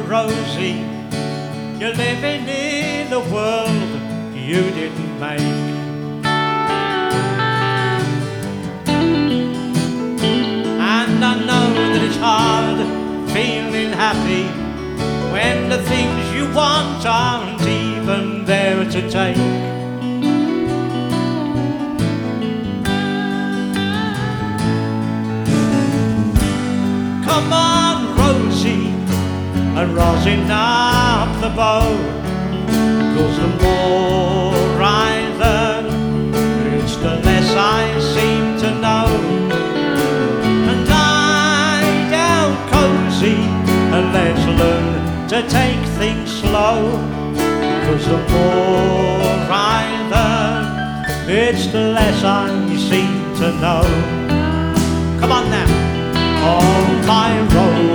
Rosie, you're living in a world you didn't make. And I know that it's hard feeling happy when the things you want aren't even there to take. Come on, Rosie, and rosin up the bow, 'cause the more I learn, it's the less I seem to know. And lie down cozy and let's learn to take things slow, 'cause the more I learn, it's the less I seem to know. Come on now. Oh, my Rosie.